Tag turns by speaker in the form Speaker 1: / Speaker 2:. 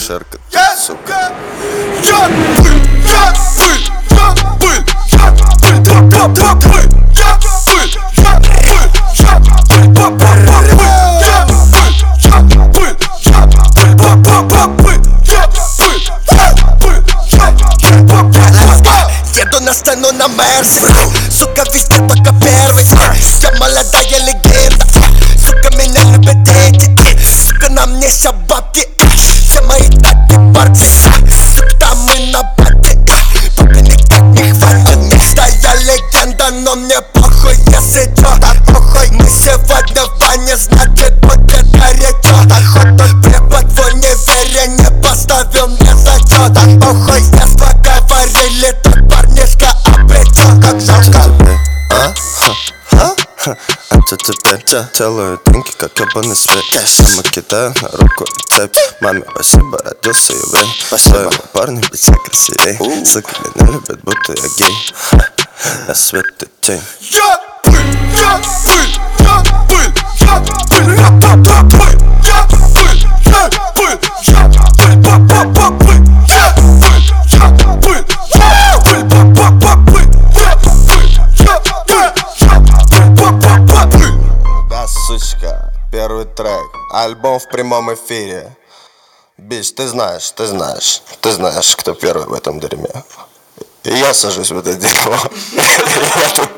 Speaker 1: акушерка, ты, сука.
Speaker 2: Я пыль, я пыль, я пыль, я пыль, па-па-па-пыль. Я пыль, я пыль, я пыль, па-па-па-пыль. Я пыль, я пыль, я пыль, па-па-па-пыль. Я пыль, я пыль, я пыль, па-па-па-пыль.
Speaker 3: Еду на сцену на Мерс, сука, везде только первый. Я молодая легенда, сука, меня любят дети. Сука, на мне ща бабки, все мои таки парки. Сука, там мы на пати, пока никак не хватит. Мечта, я легенда, но мне похуй, если чё, похуй. Мы сегодня в бане, значит будет горячо. Хоть препод в универе не поставил мне зачет. Похуй, если говорили, тот парнишка обречен, как жалко.
Speaker 1: Это тебе делаю деньги, как ебаный свет. Мама кидает на руку и цепь. Маме спасибо, родился еврей. Своего парня бить я красивей. Сука меня любят, будто я гей. Я свет и тень.
Speaker 2: Я пыль, я пыль, я пыль, я пыль, па-па-па-пыль. Я пыль, я пыль, я пыль, па-па-па-пыль. Я пыль, я пыль, я пыль, па-па-па-пыль. Я пыль, я пыль, я пыль, па-па-па-пыль.
Speaker 1: Да, сучка, первый трек, альбом в прямом эфире. Бич, ты знаешь, кто первый в этом дерьме. И я сажусь в это дерьмо. Я тут